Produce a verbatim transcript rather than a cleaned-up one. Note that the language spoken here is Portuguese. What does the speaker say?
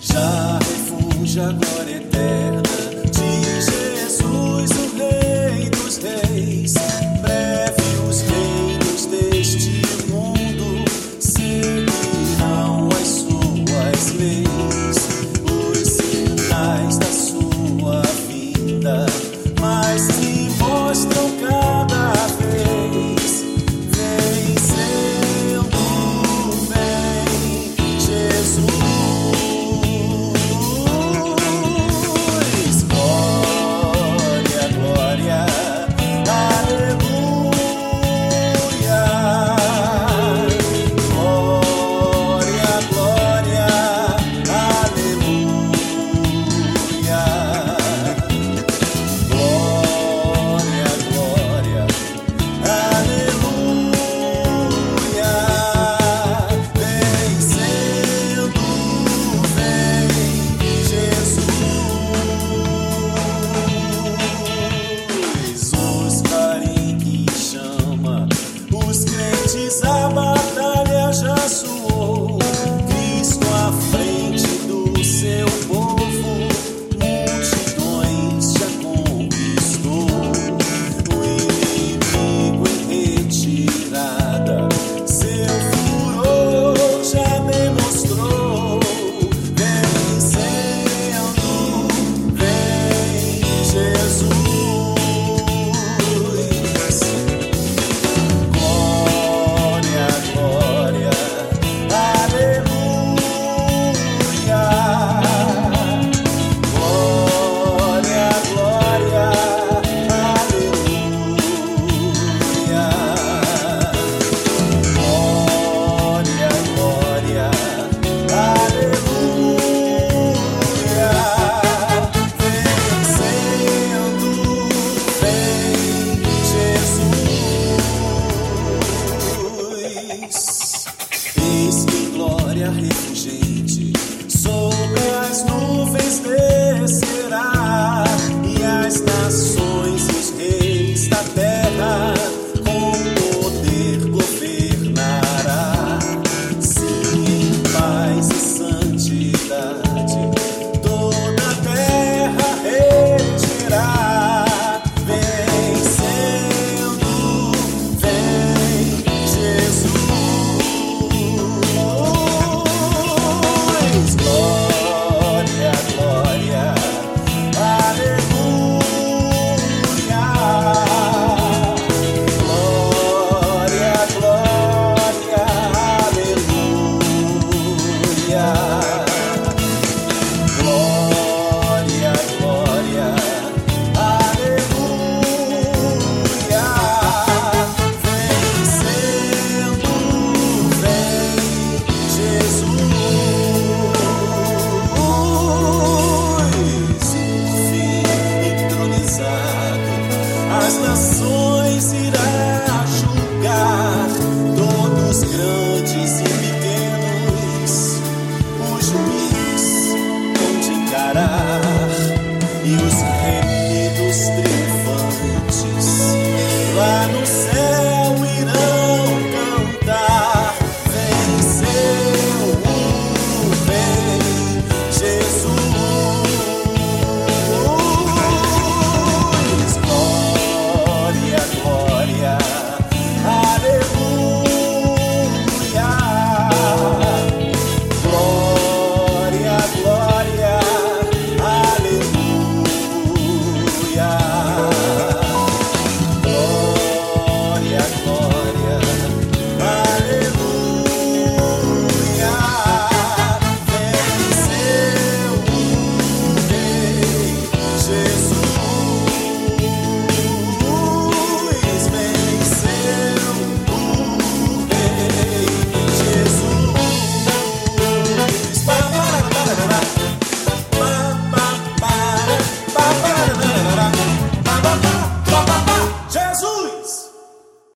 Já refúgio a glória eterna de Jesus, o Rei dos Reis. Breve os reinos deste mundo seguirão as suas leis, os sinais da sua vinda, mas se mostram cada vez. Vencendo, vem Jesus. Glória, glória, aleluia. Glória, glória, aleluia. Glória, glória, aleluia. Vencendo, vem Jesus. Os clarim que chama os crentes, a batalha já soou. Cristo à frente do seu povo, multidões já conquistou. O inimigo em retirada, seu furor já demonstrou. Vencendo, vem Jesus. Glória, glória, aleluia. Glória, glória, aleluia. Glória, glória, aleluia. Vencendo, vem Jesus. Eis que glória refulgente sobre as nuvens descerá, e as nações e os reis da terra com poder governará. Sim, em paz e santidade toda a terra regerá. Vencendo, vem Jesus. Glória, glória, aleluia. Glória, glória, aleluia. Glória, glória, aleluia. Vencendo, vem Jesus. Fim entronizado, as nações irá julgar, todos grandes e pequenos, o juiz hão de encarar.